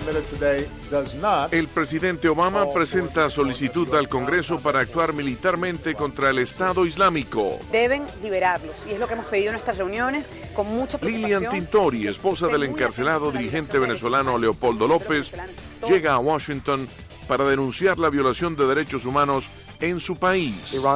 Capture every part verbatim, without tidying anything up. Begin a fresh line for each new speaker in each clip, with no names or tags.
El presidente Obama presenta solicitud al Congreso para actuar militarmente contra el Estado Islámico.
Deben liberarlos, y es lo que hemos pedido en nuestras reuniones con mucha preocupación.
Lilian Tintori, esposa del encarcelado dirigente venezolano Leopoldo López, llega a Washington para denunciar la violación de derechos humanos en su país.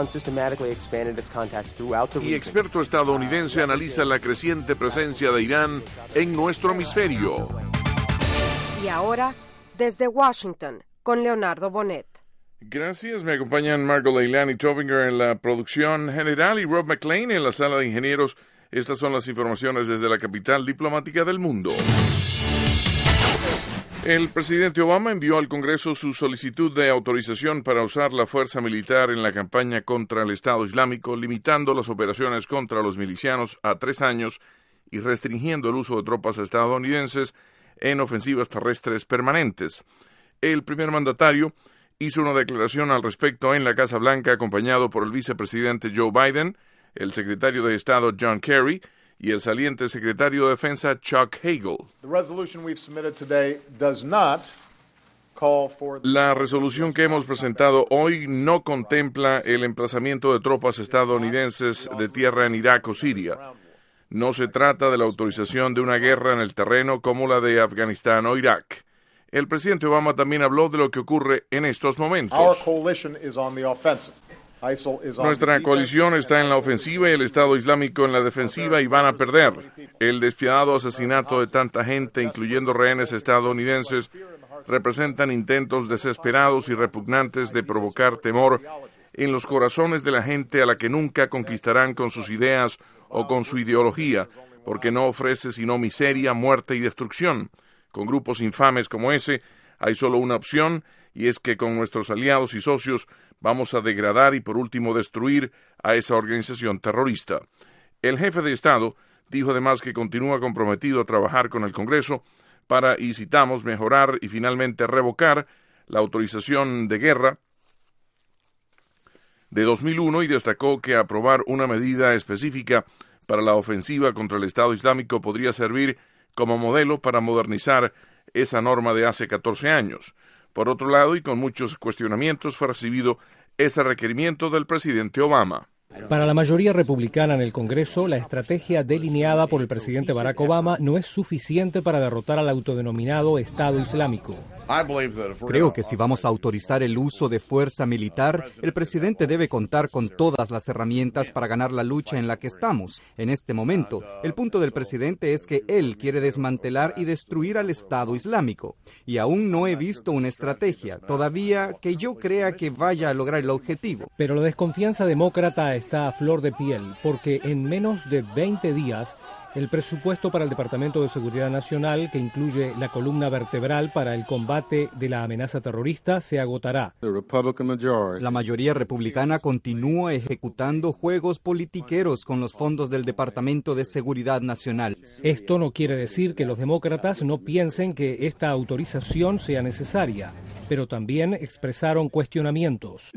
Y experto estadounidense analiza la creciente presencia de Irán en nuestro hemisferio.
Y ahora, desde Washington, con Leonardo Bonet.
Gracias, me acompañan Margot Leilani Tobinger en la producción general y Rob McLean en la sala de ingenieros. Estas son las informaciones desde la capital diplomática del mundo. El presidente Obama envió al Congreso su solicitud de autorización para usar la fuerza militar en la campaña contra el Estado Islámico, limitando las operaciones contra los milicianos a tres años y restringiendo el uso de tropas estadounidenses en ofensivas terrestres permanentes. El primer mandatario hizo una declaración al respecto en la Casa Blanca, acompañado por el vicepresidente Joe Biden, el secretario de Estado John Kerry y el saliente secretario de Defensa Chuck Hagel. La resolución que hemos presentado hoy no contempla el emplazamiento de tropas estadounidenses de tierra en Irak o Siria. No se trata de la autorización de una guerra en el terreno como la de Afganistán o Irak. El presidente Obama también habló de lo que ocurre en estos momentos. Nuestra coalición está en la ofensiva y el Estado Islámico en la defensiva y van a perder. El despiadado asesinato de tanta gente, incluyendo rehenes estadounidenses, representan intentos desesperados y repugnantes de provocar temor en los corazones de la gente a la que nunca conquistarán con sus ideas o con su ideología, porque no ofrece sino miseria, muerte y destrucción. Con grupos infames como ese, hay solo una opción, y es que con nuestros aliados y socios vamos a degradar y por último destruir a esa organización terrorista. El jefe de Estado dijo además que continúa comprometido a trabajar con el Congreso para, y citamos, mejorar y finalmente revocar la autorización de guerra de dos mil uno y destacó que aprobar una medida específica para la ofensiva contra el Estado Islámico podría servir como modelo para modernizar esa norma de hace catorce años. Por otro lado, y con muchos cuestionamientos, fue recibido ese requerimiento del presidente Obama.
Para la mayoría republicana en el Congreso, la estrategia delineada por el presidente Barack Obama no es suficiente para derrotar al autodenominado Estado Islámico.
Creo que si vamos a autorizar el uso de fuerza militar, el presidente debe contar con todas las herramientas para ganar la lucha en la que estamos. En este momento, el punto del presidente es que él quiere desmantelar y destruir al Estado Islámico. Y aún no he visto una estrategia, todavía, que yo crea que vaya a lograr el objetivo.
Pero la desconfianza demócrata está a flor de piel, porque en menos de veinte días, el presupuesto para el Departamento de Seguridad Nacional, que incluye la columna vertebral para el combate de la amenaza terrorista, se agotará.
La mayoría republicana continúa ejecutando juegos politiqueros con los fondos del Departamento de Seguridad Nacional.
Esto no quiere decir que los demócratas no piensen que esta autorización sea necesaria, pero también expresaron cuestionamientos.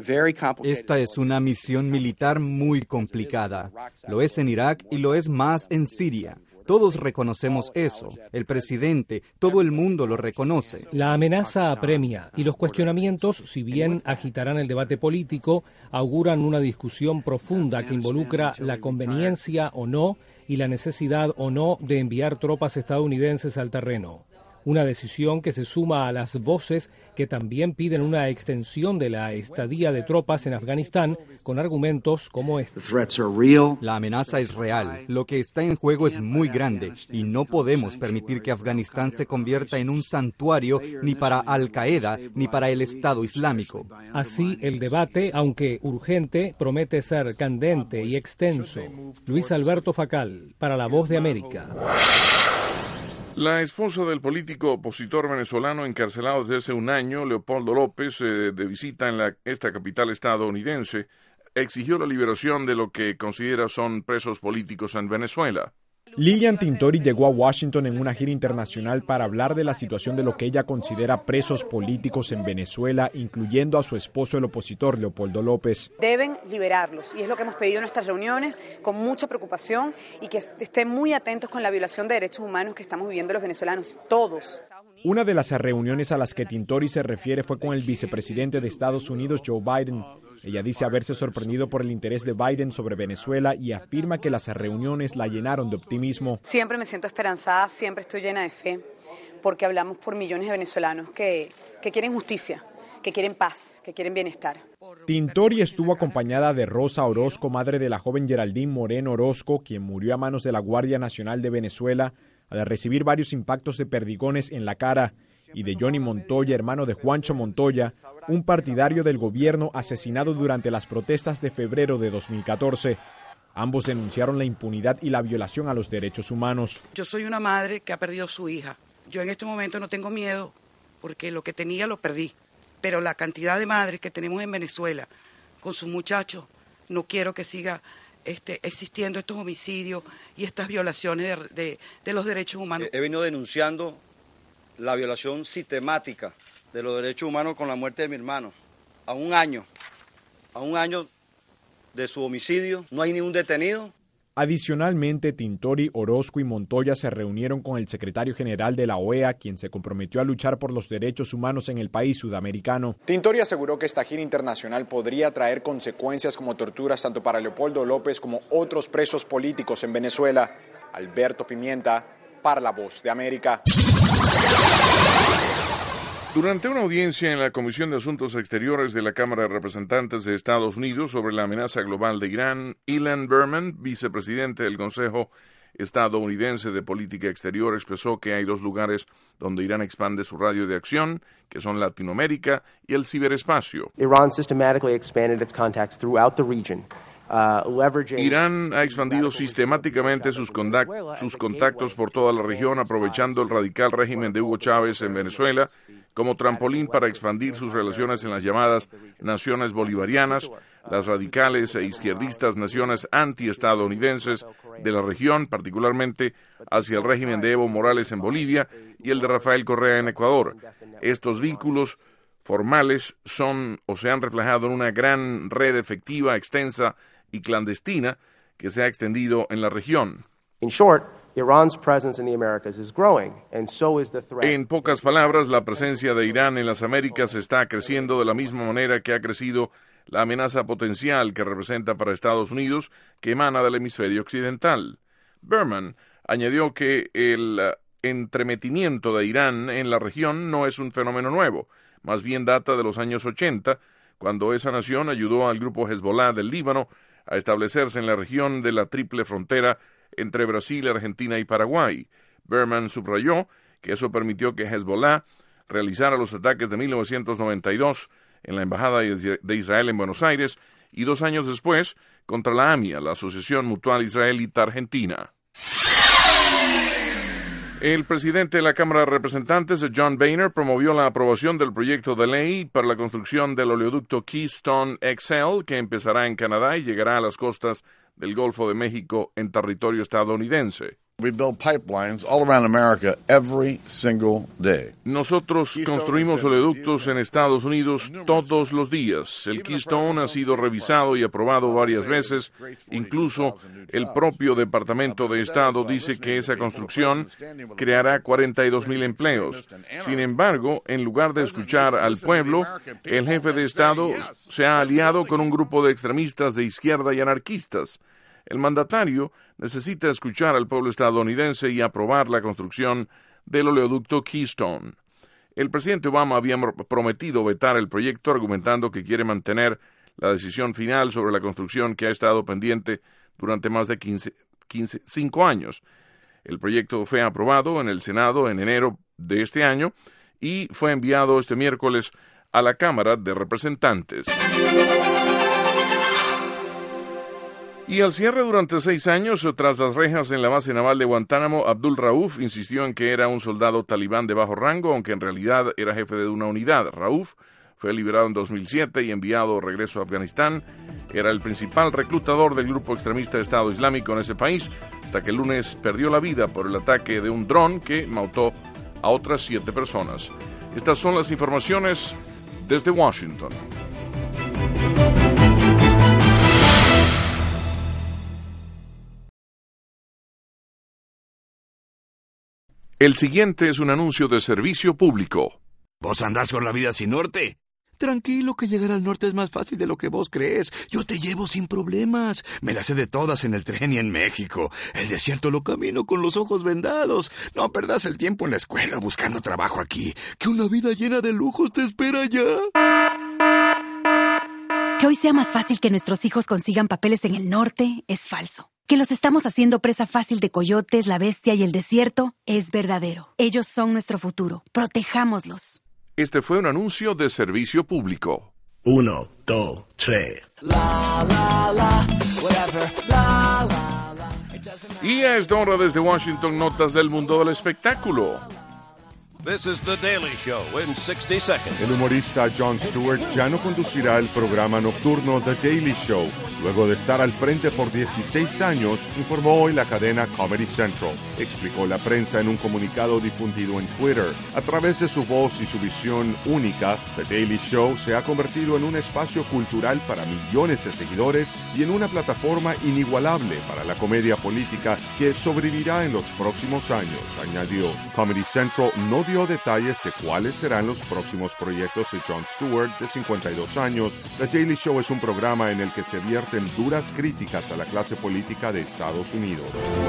Esta es una misión militar muy complicada. Lo es en Irak y lo es más en Siria. Todos reconocemos eso. El presidente, todo el mundo lo reconoce.
La amenaza apremia y los cuestionamientos, si bien agitarán el debate político, auguran una discusión profunda que involucra la conveniencia o no y la necesidad o no de enviar tropas estadounidenses al terreno. Una decisión que se suma a las voces que también piden una extensión de la estadía de tropas en Afganistán con argumentos como este.
La amenaza es real. Lo que está en juego es muy grande y no podemos permitir que Afganistán se convierta en un santuario ni para Al-Qaeda ni para el Estado Islámico.
Así, el debate, aunque urgente, promete ser candente y extenso. Luis Alberto Facal, para La Voz de América.
La esposa del político opositor venezolano encarcelado desde hace un año, Leopoldo López, eh, de visita en la, esta capital estadounidense, exigió la liberación de lo que considera son presos políticos en Venezuela.
Lilian Tintori llegó a Washington en una gira internacional para hablar de la situación de lo que ella considera presos políticos en Venezuela, incluyendo a su esposo, el opositor Leopoldo López.
Deben liberarlos, y es lo que hemos pedido en nuestras reuniones con mucha preocupación, y que estén muy atentos con la violación de derechos humanos que estamos viviendo los venezolanos, todos.
Una de las reuniones a las que Tintori se refiere fue con el vicepresidente de Estados Unidos, Joe Biden. Ella dice haberse sorprendido por el interés de Biden sobre Venezuela y afirma que las reuniones la llenaron de optimismo.
Siempre me siento esperanzada, siempre estoy llena de fe, porque hablamos por millones de venezolanos que, que quieren justicia, que quieren paz, que quieren bienestar.
Tintori estuvo acompañada de Rosa Orozco, madre de la joven Geraldine Moreno Orozco, quien murió a manos de la Guardia Nacional de Venezuela al recibir varios impactos de perdigones en la cara, y de Johnny Montoya, hermano de Juancho Montoya, un partidario del gobierno asesinado durante las protestas de febrero de dos mil catorce. Ambos denunciaron la impunidad y la violación a los derechos humanos.
Yo soy una madre que ha perdido a su hija. Yo en este momento no tengo miedo porque lo que tenía lo perdí. Pero la cantidad de madres que tenemos en Venezuela con sus muchachos, no quiero que siga este, existiendo estos homicidios y estas violaciones de, de, de los derechos humanos.
He venido denunciando la violación sistemática de los derechos humanos con la muerte de mi hermano. A un año, a un año de su homicidio, no hay ni un detenido.
Adicionalmente, Tintori, Orozco y Montoya se reunieron con el secretario general de la O E A, quien se comprometió a luchar por los derechos humanos en el país sudamericano.
Tintori aseguró que esta gira internacional podría traer consecuencias como torturas tanto para Leopoldo López como otros presos políticos en Venezuela. Alberto Pimienta, para La Voz de América.
Durante una audiencia en la Comisión de Asuntos Exteriores de la Cámara de Representantes de Estados Unidos sobre la amenaza global de Irán, Ilan Berman, vicepresidente del Consejo estadounidense de Política Exterior, expresó que hay dos lugares donde Irán expande su radio de acción, que son Latinoamérica y el ciberespacio.
Iran systematically expanded its contacts throughout the region.
Irán ha expandido sistemáticamente sus, contact- sus contactos por toda la región, aprovechando el radical régimen de Hugo Chávez en Venezuela como trampolín para expandir sus relaciones en las llamadas naciones bolivarianas, las radicales e izquierdistas naciones antiestadounidenses de la región, particularmente hacia el régimen de Evo Morales en Bolivia y el de Rafael Correa en Ecuador. Estos vínculos formales son o se han reflejado en una gran red efectiva, extensa y clandestina que se ha extendido en la región.
In short, Iran's presence in the Americas is growing, and so is the threat.
En pocas palabras, la presencia de Irán en las Américas está creciendo de la misma manera que ha crecido la amenaza potencial que representa para Estados Unidos, que emana del hemisferio occidental. Berman añadió que el uh, entremetimiento de Irán en la región no es un fenómeno nuevo, más bien data de los años ochenta, cuando esa nación ayudó al grupo Hezbollah del Líbano a establecerse en la región de la triple frontera entre Brasil, Argentina y Paraguay. Berman subrayó que eso permitió que Hezbollah realizara los ataques de mil novecientos noventa y dos en la Embajada de Israel en Buenos Aires y dos años después contra la AMIA, la Asociación Mutual Israelita Argentina. El presidente de la Cámara de Representantes, John Boehner, promovió la aprobación del proyecto de ley para la construcción del oleoducto Keystone X L, que empezará en Canadá y llegará a las costas del Golfo de México en territorio estadounidense.
We build pipelines all around America every single day.
Nosotros construimos oleoductos en Estados Unidos todos los días. El Keystone ha sido revisado y aprobado varias veces. Incluso el propio Departamento de Estado dice que esa construcción creará cuarenta y dos mil empleos. Sin embargo, en lugar de escuchar al pueblo, el jefe de Estado se ha aliado con un grupo de extremistas de izquierda y anarquistas. El mandatario necesita escuchar al pueblo estadounidense y aprobar la construcción del oleoducto Keystone. El presidente Obama había prometido vetar el proyecto, argumentando que quiere mantener la decisión final sobre la construcción que ha estado pendiente durante más de quince, quince, cinco años. El proyecto fue aprobado en el Senado en enero de este año y fue enviado este miércoles a la Cámara de Representantes. Y al cierre durante seis años, tras las rejas en la base naval de Guantánamo, Abdul Rauf insistió en que era un soldado talibán de bajo rango, aunque en realidad era jefe de una unidad. Rauf fue liberado en dos mil siete y enviado de regreso a Afganistán. Era el principal reclutador del grupo extremista Estado Islámico en ese país, hasta que el lunes perdió la vida por el ataque de un dron que mató a otras siete personas. Estas son las informaciones desde Washington. El siguiente es un anuncio de servicio público.
¿Vos andás con la vida sin norte? Tranquilo, que llegar al norte es más fácil de lo que vos crees. Yo te llevo sin problemas. Me las sé de todas en el tren y en México. El desierto lo camino con los ojos vendados. No perdás el tiempo en la escuela buscando trabajo aquí, que una vida llena de lujos te espera allá.
Que hoy sea más fácil que nuestros hijos consigan papeles en el norte es falso. Que los estamos haciendo presa fácil de coyotes, la bestia y el desierto es verdadero. Ellos son nuestro futuro. Protejámoslos.
Este fue un anuncio de servicio público.
Uno, dos, tres.
La, la, la, whatever, la, la, la.
Y a esta hora desde Washington, notas del mundo del espectáculo.
This is The Daily Show in sixty seconds.
El humorista Jon Stewart ya no conducirá el programa nocturno The Daily Show, luego de estar al frente por dieciséis años, informó hoy la cadena Comedy Central. Explicó la prensa en un comunicado difundido en Twitter. A través de su voz y su visión única, The Daily Show se ha convertido en un espacio cultural para millones de seguidores y en una plataforma inigualable para la comedia política que sobrevivirá en los próximos años, añadió. Comedy Central no dio detalles de cuáles serán los próximos proyectos de Jon Stewart, de cincuenta y dos años. The Daily Show es un programa en el que se vierten duras críticas a la clase política de Estados Unidos.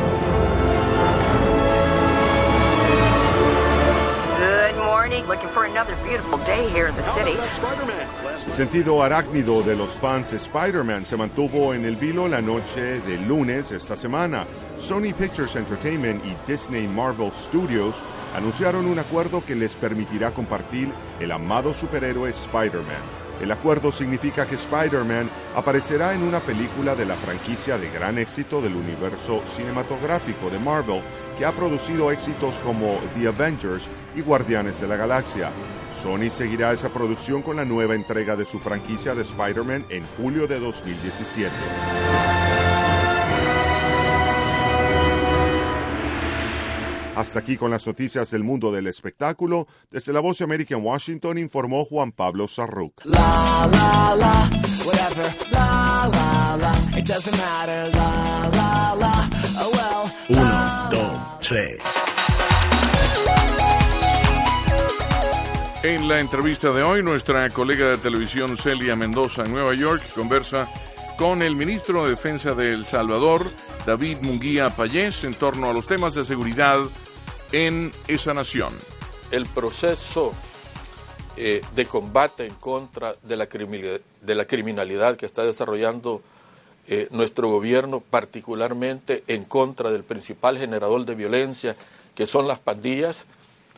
Good morning. Looking for another beautiful day here in the city.
El sentido arácnido de los fans de Spider-Man se mantuvo en el vilo la noche del lunes esta semana. Sony Pictures Entertainment y Disney Marvel Studios anunciaron un acuerdo que les permitirá compartir el amado superhéroe Spider-Man. El acuerdo significa que Spider-Man aparecerá en una película de la franquicia de gran éxito del universo cinematográfico de Marvel, que ha producido éxitos como The Avengers y Guardianes de la Galaxia. Sony seguirá esa producción con la nueva entrega de su franquicia de Spider-Man en julio de dos mil diecisiete. Hasta aquí con las noticias del mundo del espectáculo. Desde La Voz de América en Washington informó Juan Pablo Sarruc.
La, la, la, whatever, la, la, la, it doesn't matter, la, la, la, oh well.
Uno, dos, tres.
En la entrevista de hoy, nuestra colega de televisión Celia Mendoza en Nueva York conversa con el ministro de Defensa de El Salvador, David Munguía Payés, en torno a los temas de seguridad en esa nación.
El proceso eh, de combate en contra de la, criminalidad, de la criminalidad que está desarrollando eh, nuestro gobierno, particularmente en contra del principal generador de violencia, que son las pandillas,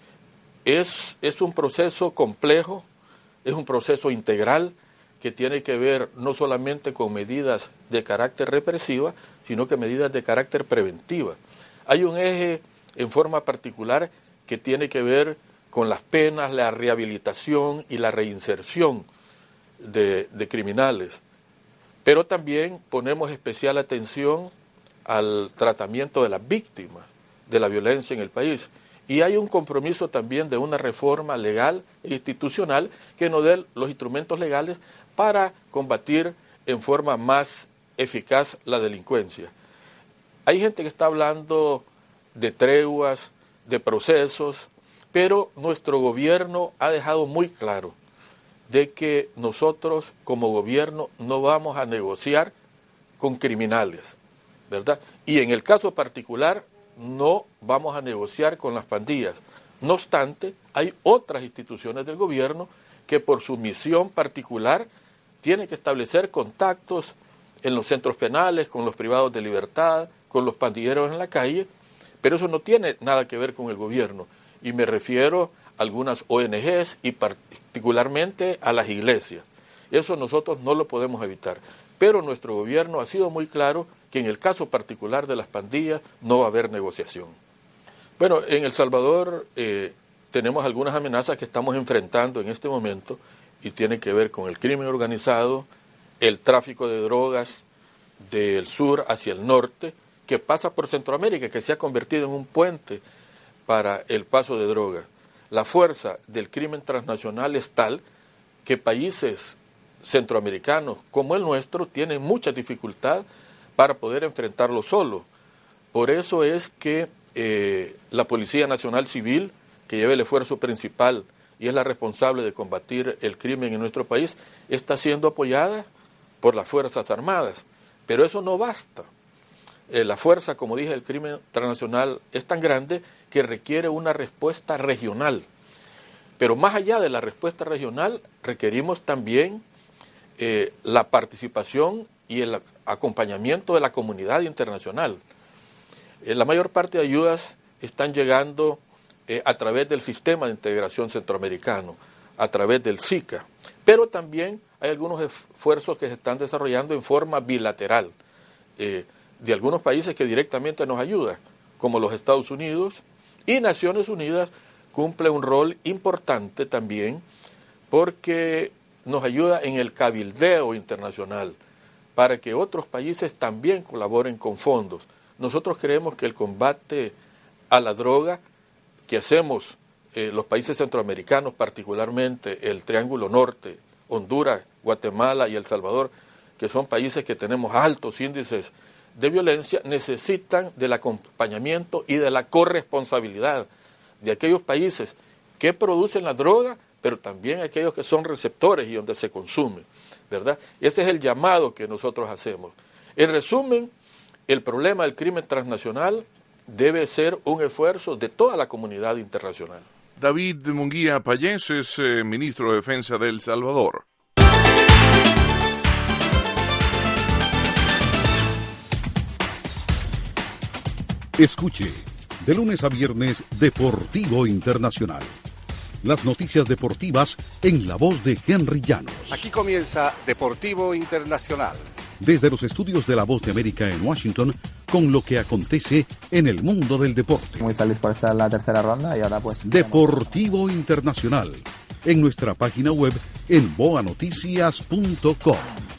es, es un proceso complejo, es un proceso integral, que tiene que ver no solamente con medidas de carácter represiva, sino que medidas de carácter preventiva. Hay un eje en forma particular que tiene que ver con las penas, la rehabilitación y la reinserción de, de criminales. Pero también ponemos especial atención al tratamiento de las víctimas de la violencia en el país. Y hay un compromiso también de una reforma legal e institucional que nos dé los instrumentos legales para combatir en forma más eficaz la delincuencia. Hay gente que está hablando de treguas, de procesos, pero nuestro gobierno ha dejado muy claro de que nosotros como gobierno no vamos a negociar con criminales, ¿verdad? Y en el caso particular no vamos a negociar con las pandillas. No obstante, hay otras instituciones del gobierno que por su misión particular tienen que establecer contactos en los centros penales, con los privados de libertad, con los pandilleros en la calle, pero eso no tiene nada que ver con el gobierno. Y me refiero a algunas O N Ges y particularmente a las iglesias. Eso nosotros no lo podemos evitar. Pero nuestro gobierno ha sido muy claro que en el caso particular de las pandillas no va a haber negociación. Bueno, en El Salvador eh, tenemos algunas amenazas que estamos enfrentando en este momento y tienen que ver con el crimen organizado, el tráfico de drogas del sur hacia el norte, que pasa por Centroamérica, que se ha convertido en un puente para el paso de drogas. La fuerza del crimen transnacional es tal que países centroamericanos como el nuestro tienen mucha dificultad para poder enfrentarlo solo. Por eso es que eh, la Policía Nacional Civil, que lleva el esfuerzo principal y es la responsable de combatir el crimen en nuestro país, está siendo apoyada por las Fuerzas Armadas. Pero eso no basta. Eh, la fuerza, como dije, del crimen transnacional es tan grande que requiere una respuesta regional. Pero más allá de la respuesta regional, requerimos también eh, la participación y el acompañamiento de la comunidad internacional. Eh, la mayor parte de ayudas están llegando eh, a través del Sistema de Integración Centroamericano, a través del SICA, pero también hay algunos esfuerzos que se están desarrollando en forma bilateral, eh, de algunos países que directamente nos ayudan, como los Estados Unidos, y Naciones Unidas cumple un rol importante también porque nos ayuda en el cabildeo internacional para que otros países también colaboren con fondos. Nosotros creemos que el combate a la droga que hacemos eh, los países centroamericanos, particularmente el Triángulo Norte, Honduras, Guatemala y El Salvador, que son países que tenemos altos índices de violencia, necesitan del acompañamiento y de la corresponsabilidad de aquellos países que producen la droga, pero también aquellos que son receptores y donde se consume, ¿verdad? Ese es el llamado que nosotros hacemos. En resumen, el problema del crimen transnacional debe ser un esfuerzo de toda la comunidad internacional.
David Munguía Payés es eh, ministro de Defensa de El Salvador.
Escuche, de lunes a viernes, Deportivo Internacional. Las noticias deportivas en la voz de Henry Llanos.
Aquí comienza Deportivo Internacional.
Desde los estudios de La Voz de América en Washington, con lo que acontece en el mundo del deporte.
Muy feliz por estar en la tercera ronda y ahora pues...
Deportivo Internacional, en nuestra página web en boa noticias punto com.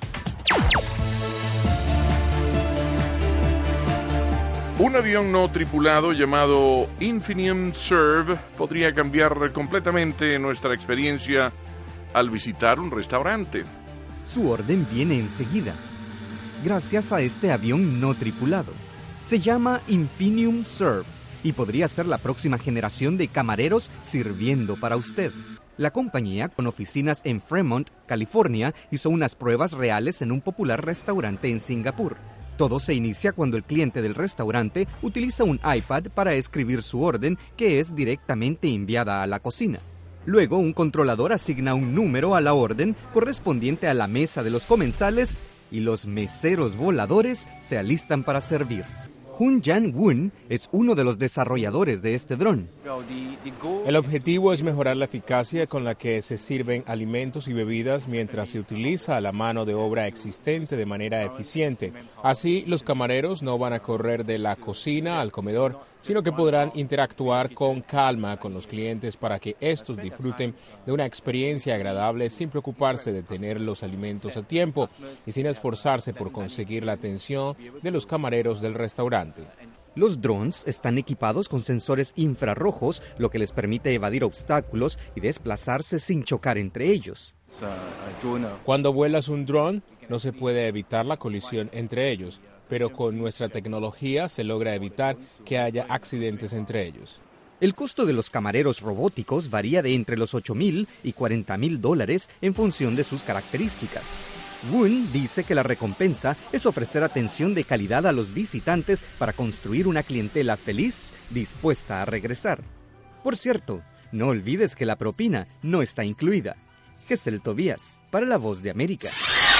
Un avión no tripulado llamado Infinium Serve podría cambiar completamente nuestra experiencia al visitar un restaurante.
Su orden viene enseguida, gracias a este avión no tripulado. Se llama Infinium Serve y podría ser la próxima generación de camareros sirviendo para usted. La compañía, con oficinas en Fremont, California, hizo unas pruebas reales en un popular restaurante en Singapur. Todo se inicia cuando el cliente del restaurante utiliza un iPad para escribir su orden, que es directamente enviada a la cocina. Luego, un controlador asigna un número a la orden correspondiente a la mesa de los comensales y los meseros voladores se alistan para servir. Hun Jan Woon es uno de los desarrolladores de este dron.
El objetivo es mejorar la eficacia con la que se sirven alimentos y bebidas mientras se utiliza la mano de obra existente de manera eficiente. Así, los camareros no van a correr de la cocina al comedor, sino que podrán interactuar con calma con los clientes para que estos disfruten de una experiencia agradable sin preocuparse de tener los alimentos a tiempo y sin esforzarse por conseguir la atención de los camareros del restaurante.
Los drones están equipados con sensores infrarrojos, lo que les permite evadir obstáculos y desplazarse sin chocar entre ellos.
Cuando vuelas un dron, no se puede evitar la colisión entre ellos, pero con nuestra tecnología se logra evitar que haya accidentes entre ellos.
El costo de los camareros robóticos varía de entre los ocho mil y cuarenta mil dólares en función de sus características. Woon dice que la recompensa es ofrecer atención de calidad a los visitantes para construir una clientela feliz, dispuesta a regresar. Por cierto, no olvides que la propina no está incluida. Gesell Tobías, para La Voz de América.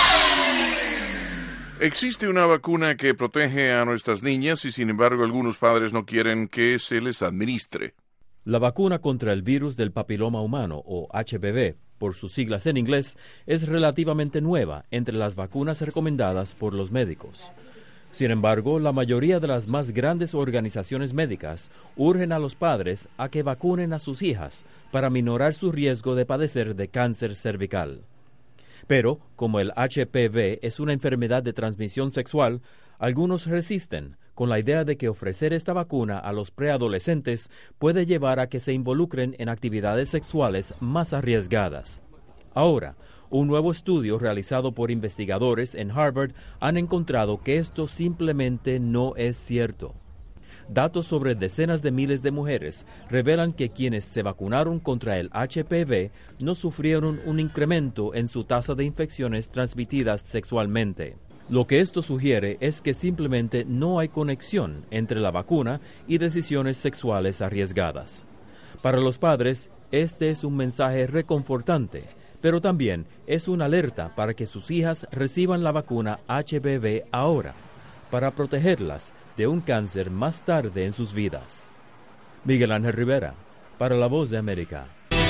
Existe una vacuna que protege a nuestras niñas y sin embargo algunos padres no quieren que se les administre.
La vacuna contra el virus del papiloma humano, o H P V, por sus siglas en inglés, es relativamente nueva entre las vacunas recomendadas por los médicos. Sin embargo, la mayoría de las más grandes organizaciones médicas urgen a los padres a que vacunen a sus hijas para minorar su riesgo de padecer de cáncer cervical. Pero, como el H P V es una enfermedad de transmisión sexual, algunos resisten, con la idea de que ofrecer esta vacuna a los preadolescentes puede llevar a que se involucren en actividades sexuales más arriesgadas. Ahora, un nuevo estudio realizado por investigadores en Harvard han encontrado que esto simplemente no es cierto. datos sobre decenas de miles de mujeres revelan que quienes se vacunaron contra el H P V no sufrieron un incremento en su tasa de infecciones transmitidas sexualmente. Lo que esto sugiere es que simplemente no hay conexión entre la vacuna y decisiones sexuales arriesgadas. Para los padres, este es un mensaje reconfortante, pero también es una alerta para que sus hijas reciban la vacuna H P V ahora, para protegerlas de un cáncer más tarde en sus vidas. Miguel Ángel Rivera, para La Voz de América.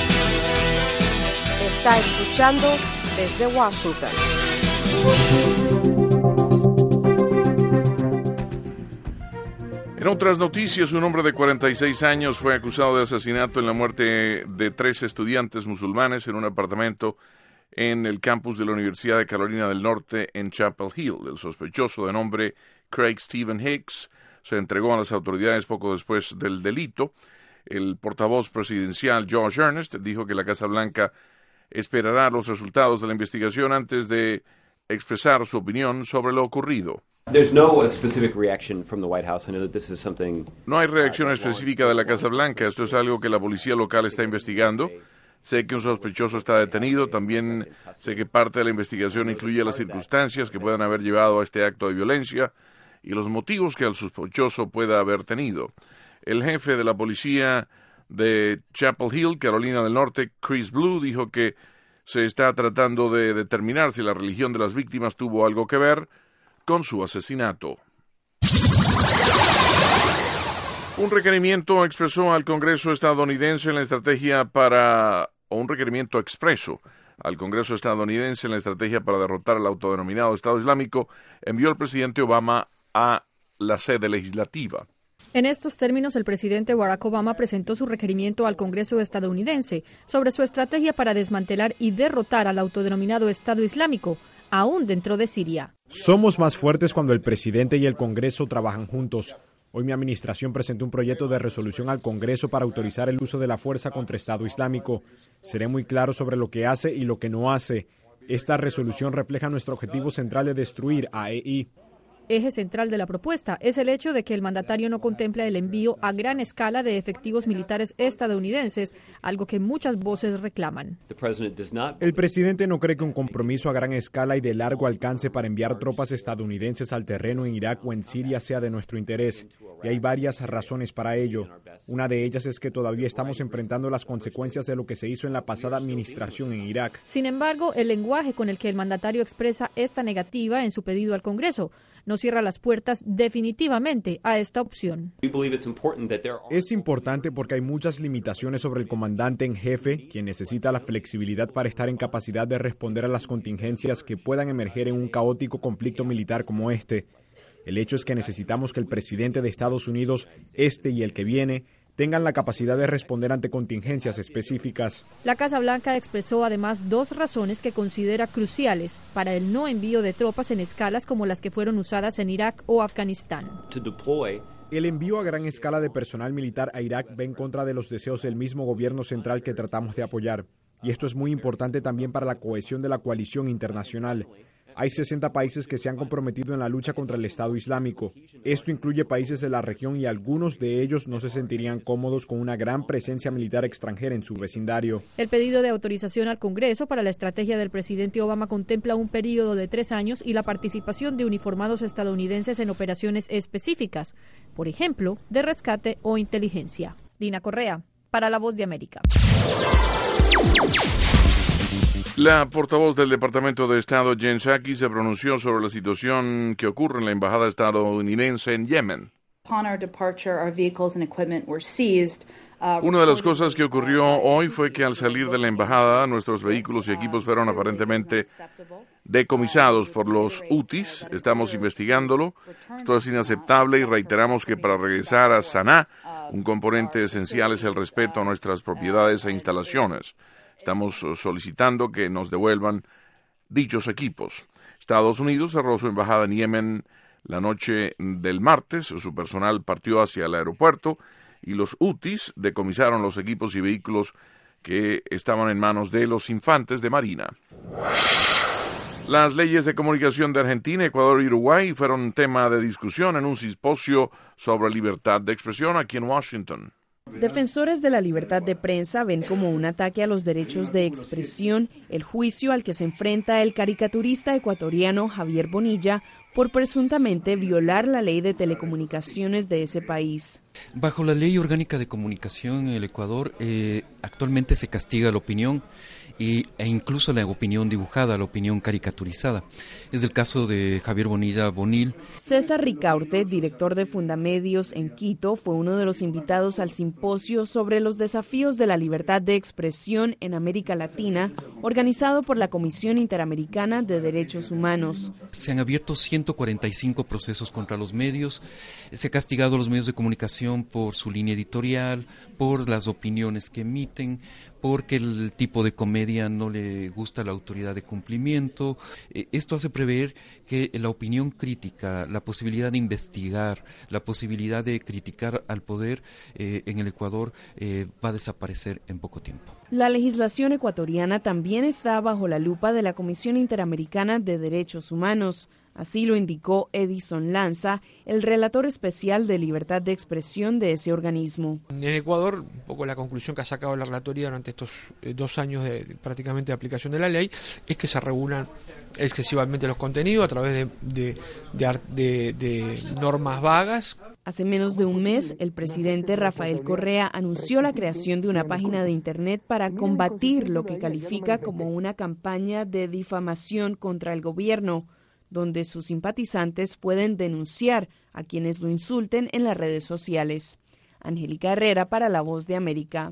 Está escuchando desde Washington.
En otras noticias, un hombre de cuarenta y seis años fue acusado de asesinato en la muerte de tres estudiantes musulmanes en un apartamento en el campus de la Universidad de Carolina del Norte en Chapel Hill. El sospechoso, de nombre Craig Stephen Hicks, se entregó a las autoridades poco después del delito. El portavoz presidencial Josh Earnest dijo que la Casa Blanca esperará los resultados de la investigación antes de expresar su opinión sobre lo ocurrido. No hay reacción específica de la Casa Blanca. Esto es algo que la policía local está investigando. Sé que un sospechoso está detenido. También sé que parte de la investigación incluye las circunstancias que puedan haber llevado a este acto de violencia y los motivos que el sospechoso pueda haber tenido. El jefe de la policía de Chapel Hill, Carolina del Norte, Chris Blue, dijo que se está tratando de determinar si la religión de las víctimas tuvo algo que ver con su asesinato. Un requerimiento expresó al Congreso estadounidense en la estrategia para, o un requerimiento expreso al Congreso estadounidense en la estrategia para derrotar al autodenominado Estado Islámico, envió el presidente Obama a la sede legislativa.
En estos términos, el presidente Barack Obama presentó su requerimiento al Congreso estadounidense sobre su estrategia para desmantelar y derrotar al autodenominado Estado Islámico, aún dentro de Siria.
Somos más fuertes cuando el presidente y el Congreso trabajan juntos. Hoy mi administración presentó un proyecto de resolución al Congreso para autorizar el uso de la fuerza contra Estado Islámico. Seré muy claro sobre lo que hace y lo que no hace. Esta resolución refleja nuestro objetivo central de destruir a E I.
Eje central de la propuesta es el hecho de que el mandatario no contempla el envío a gran escala de efectivos militares estadounidenses, algo que muchas voces reclaman.
El presidente no cree que un compromiso a gran escala y de largo alcance para enviar tropas estadounidenses al terreno en Irak o en Siria sea de nuestro interés, y hay varias razones para ello. Una de ellas es que todavía estamos enfrentando las consecuencias de lo que se hizo en la pasada administración en Irak.
Sin embargo, el lenguaje con el que el mandatario expresa esta negativa en su pedido al Congreso no cierra las puertas definitivamente a esta opción.
Es importante porque hay muchas limitaciones sobre el comandante en jefe, quien necesita la flexibilidad para estar en capacidad de responder a las contingencias que puedan emerger en un caótico conflicto militar como este. El hecho es que necesitamos que el presidente de Estados Unidos, este y el que viene, tengan la capacidad de responder ante contingencias específicas.
La Casa Blanca expresó además dos razones que considera cruciales para el no envío de tropas en escalas como las que fueron usadas en Irak o Afganistán.
El envío a gran escala de personal militar a Irak va en contra de los deseos del mismo gobierno central que tratamos de apoyar. Y esto es muy importante también para la cohesión de la coalición internacional. Hay sesenta países que se han comprometido en la lucha contra el Estado Islámico. Esto incluye países de la región y algunos de ellos no se sentirían cómodos con una gran presencia militar extranjera en su vecindario.
El pedido de autorización al Congreso para la estrategia del presidente Obama contempla un periodo de tres años y la participación de uniformados estadounidenses en operaciones específicas, por ejemplo, de rescate o inteligencia. Lina Correa, para La Voz de América.
La portavoz del Departamento de Estado, Jen Psaki, se pronunció sobre la situación que ocurre en la embajada estadounidense en Yemen. Una de las cosas que ocurrió hoy fue que al salir de la embajada, nuestros vehículos y equipos fueron aparentemente decomisados por los hutis. Estamos investigándolo. Esto es inaceptable y reiteramos que para regresar a Saná, un componente esencial es el respeto a nuestras propiedades e instalaciones. Estamos solicitando que nos devuelvan dichos equipos. Estados Unidos cerró su embajada en Yemen la noche del martes. Su personal partió hacia el aeropuerto y los hutis decomisaron los equipos y vehículos que estaban en manos de los infantes de Marina. Las leyes de comunicación de Argentina, Ecuador y Uruguay fueron tema de discusión en un simposio sobre libertad de expresión aquí en Washington.
Defensores de la libertad de prensa ven como un ataque a los derechos de expresión el juicio al que se enfrenta el caricaturista ecuatoriano Javier Bonilla por presuntamente violar la ley de telecomunicaciones de ese país.
Bajo la Ley Orgánica de Comunicación en el Ecuador, eh, actualmente se castiga la opinión y, e incluso la opinión dibujada, la opinión caricaturizada. Es el caso de Javier Bonilla Bonil.
César Ricaurte, director de Fundamedios en Quito, fue uno de los invitados al simposio sobre los desafíos de la libertad de expresión en América Latina, organizado por la Comisión Interamericana de Derechos Humanos.
Se han abierto ciento cuarenta y cinco procesos contra los medios, se ha castigado a los medios de comunicación por su línea editorial, por las opiniones que emiten, porque el tipo de comedia no le gusta a la autoridad de cumplimiento. Esto hace prever que la opinión crítica, la posibilidad de investigar, la posibilidad de criticar al poder eh, en el Ecuador eh, va a desaparecer en poco tiempo.
La legislación ecuatoriana también está bajo la lupa de la Comisión Interamericana de Derechos Humanos. Así lo indicó Edison Lanza, el relator especial de libertad de expresión de ese organismo.
En Ecuador, un poco la conclusión que ha sacado la relatoría durante estos eh, dos años de, de prácticamente de aplicación de la ley es que se regulan excesivamente los contenidos a través de, de, de, de, de normas vagas.
Hace menos de un mes, el presidente Rafael Correa anunció la creación de una página de Internet para combatir lo que califica como una campaña de difamación contra el gobierno, donde sus simpatizantes pueden denunciar a quienes lo insulten en las redes sociales. Angélica Herrera para La Voz de América.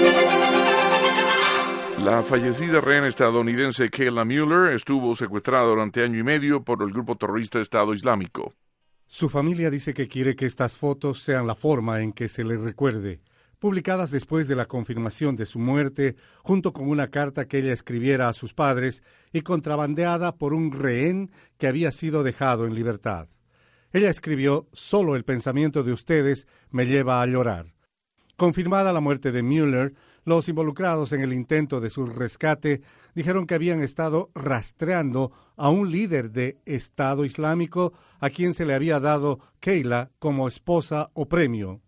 La fallecida rehén estadounidense Kayla Mueller estuvo secuestrada durante año y medio por el grupo terrorista Estado Islámico.
Su familia dice que quiere que estas fotos sean la forma en que se le recuerde, publicadas después de la confirmación de su muerte, junto con una carta que ella escribiera a sus padres y contrabandeada por un rehén que había sido dejado en libertad. Ella escribió: «Solo el pensamiento de ustedes me lleva a llorar». Confirmada la muerte de Mueller, los involucrados en el intento de su rescate dijeron que habían estado rastreando a un líder de Estado Islámico a quien se le había dado Kayla como esposa o premio.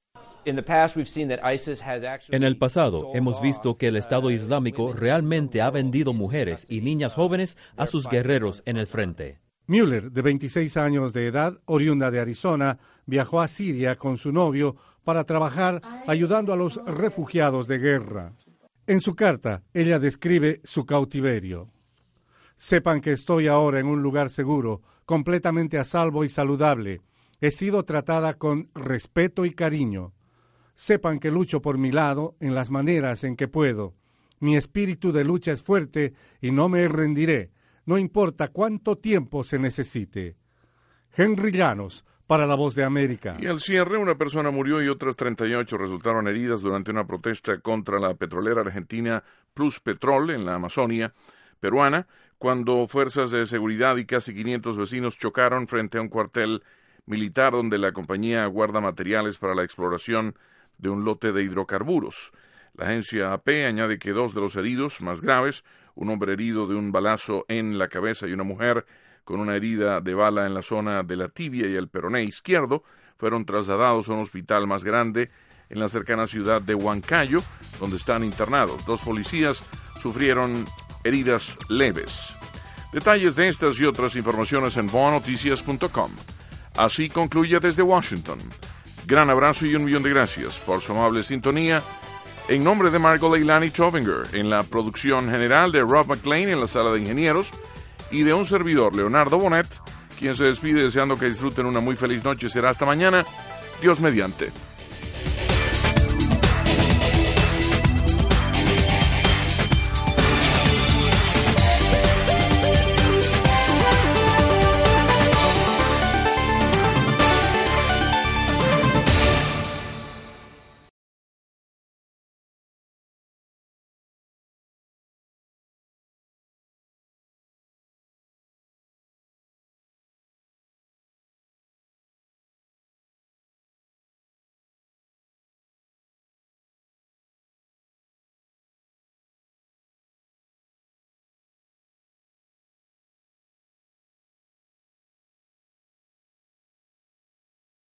En el pasado, hemos visto que el Estado Islámico realmente ha vendido mujeres y niñas jóvenes a sus guerreros en el frente.
Mueller, de veintiséis años de edad, oriunda de Arizona, viajó a Siria con su novio para trabajar ayudando a los refugiados de guerra. En su carta, ella describe su cautiverio. «Sepan que estoy ahora en un lugar seguro, completamente a salvo y saludable. He sido tratada con respeto y cariño. Sepan que lucho por mi lado en las maneras en que puedo. Mi espíritu de lucha es fuerte y no me rendiré, no importa cuánto tiempo se necesite». Henry Llanos, para La Voz de América.
Y al cierre, una persona murió y otras treinta y ocho resultaron heridas durante una protesta contra la petrolera argentina Plus Petrol en la Amazonia peruana, cuando fuerzas de seguridad y casi quinientos vecinos chocaron frente a un cuartel militar donde la compañía guarda materiales para la exploración de un lote de hidrocarburos. La agencia A P añade que dos de los heridos más graves, un hombre herido de un balazo en la cabeza y una mujer con una herida de bala en la zona de la tibia y el peroné izquierdo, fueron trasladados a un hospital más grande en la cercana ciudad de Huancayo, donde están internados. Dos policías sufrieron heridas leves. Detalles de estas y otras informaciones en voa noticias punto com. Así concluye desde Washington. Gran abrazo y un millón de gracias por su amable sintonía. En nombre de Margot Leilani Chovinger, en la producción general de Rob McLean en la sala de ingenieros, y de un servidor, Leonardo Bonet, quien se despide deseando que disfruten una muy feliz noche. Será hasta mañana, Dios mediante.